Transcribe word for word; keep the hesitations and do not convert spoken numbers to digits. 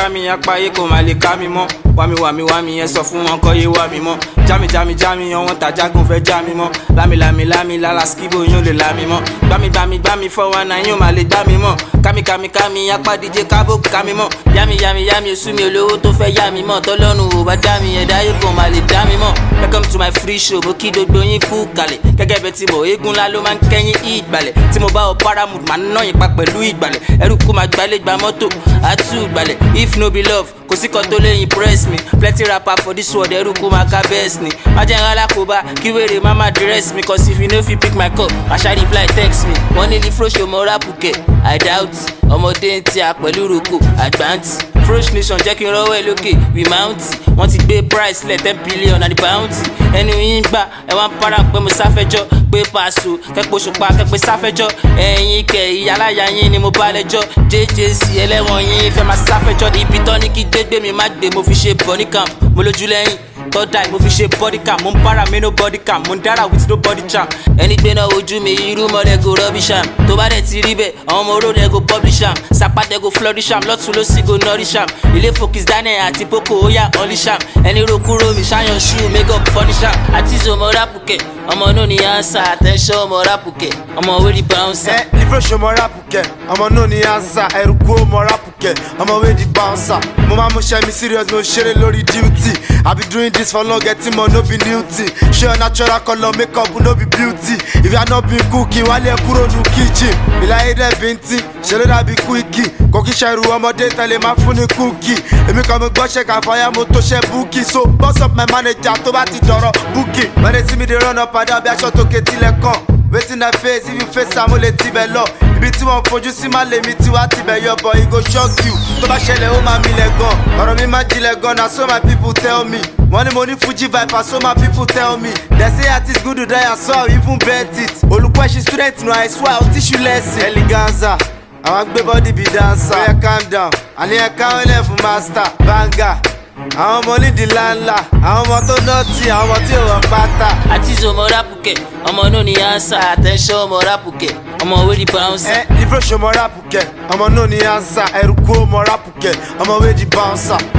jami apáyé kò má lè ká mi mọ́. Wami wami wami yẹn sọ fún wọn kọ́ yé wá mi mọ́. Jami jami jami yan wọn tajagun fẹ́ já mi mọ́. Lami lami lami lala skibo yóò lè la mi mọ́. Gbami gbami gbami four one nine yóò má lè gbá mi mọ́. Kami kami kami apá D J kábò ká mi mọ́. Yami yami yami oṣù mi olówó tó fẹ́ yá mi mọ́. Tọ́lọ́run ò bá já mi ẹ̀dá yóò kàn má lè dá mi mọ́. Welcome to my free show, mo kí gbogbo yín kú kalẹ̀. Gẹ́gẹ́ bẹ́ẹ̀ tí mo eégún ńlá ló máa ń kẹ́yìn ìgbàlẹ̀. Tí mo bá ọ paramount máa ń ná yín pa pẹ̀lú ìgbàlẹ̀. Ẹrú kó máa gbalẹ̀ gba mọ́tò àtú ìgbàlẹ̀. If no be love, kò sí kan tó lè impress me. Plenty rapper for this world, ẹrú kó máa ká best ni. Má jẹ́ ńlá kó bá kí wèrè má má dress me. Cause if you no fit pick my cup, àṣà reply text me. Wọ́n ní ní froṣo mo rapu kẹ̀, I doubt. Ọmọdé ń tí a pẹ̀lú roko àgbáǹtì. Frosh nation jẹ́ kí n rọ́wọ́ ẹ lókè, we mount. Wọ́n ti gbé price lẹ̀ ten billion and the bounty. Ẹnu yín gbà ẹ wá ń para pé mo sáfẹ́jọ́. Pé Paso kẹ́pọ̀ ṣùpá kẹ́pẹ́ sáfẹ́jọ́. Ẹ̀yin kẹ̀ ìyáláyà yín ni mo bá lẹ́jọ́. J J C ẹlẹ́wọ̀n yín fẹ́ máa sáfẹ́jọ́. Ibi tán ní kí gbégbé mi má gbé mo fi ṣe body camp. Mo lójú lẹ́yìn tọ́da mo fi ṣe body camp. Mo ń para mi no body camp. Mo ń dára with no body champ. Ẹni gbé náà ojú mi irú mọ́lẹ̀ go rubbish am. Tó bá dẹ̀ ti rí bẹ́ẹ̀ àwọn ọmọ oró dẹ̀ go publish am. Sàpàdé go flourish am. Lọ́tún ló sì go nourish am. Ilé focus Daniel àti Poco ó yà unleash am. Ẹni ro kúrò mi ṣáyan ṣú make up punish am. Àti Zomo Rapuke ọmọ náà ní answer attention ọmọ Rapuke ọmọ wey di bouncer. ẹ ìfúròṣù ọmọ Rapuke ọmọ náà ní answer ẹrùkú ọmọ Rapuke ọmọ wey di bouncer. mo máa mú ṣẹ́ mi serious mo ṣeré lórí duty. I be doing this for long getting more no be new thing. Ṣé your natural colour make up no be beauty. If you are not been cooking wálé ẹ kúrò ní kitchen. ìlàyé dẹ̀ bíntín ṣe ló dàbí quickie. kò kí ṣẹ̀rù ọmọdé tẹ̀lé máa fún ní cookie. èmi kan mo gbọ́ ṣe kàfáyà mo tó ṣe bookie. So boss up my manager tó bá ti dọ̀rọ̀ bookie. When they see me dey run up and down bí aṣọ tó ké tilẹ̀ kàn. Wetin I face if you face am ó lè tibẹ̀ lọ. Ibi tí wọ́n fojú sí má lèmi tí wàá tibẹ̀ yọ bọ̀ e go shock you. Tó bá ṣẹlẹ̀ ó máa milẹ̀ gan. ọ̀rọ̀ mi máa jinlẹ̀ gan na so my people tell me. Wọ́n ní mo ní Fuji vibe so my people tell me. They say artist good to die and so I even bet it. Olùkọ́ ẹ̀ṣin student nu I swear I'll teach you lesson. Eleganza àwọn gbé body be dancer. Oya calm down àní ẹ káwọn lẹ̀ fún master banga. Àwọn ọmọ nídìí ńláńlá àwọn ọmọ tó nọ́ọ̀tì àwọn ọmọ tí ò wọ́n pátá. Àti Zomo Rapuke ọmọ náà ní answer attention ọmọ Rapuke ọmọ wey di bouncer. ẹ ìfúròṣù ọmọ Rapuke ọmọ náà ní answer ẹrùkú ọmọ Rapuke ọmọ wey di bouncer.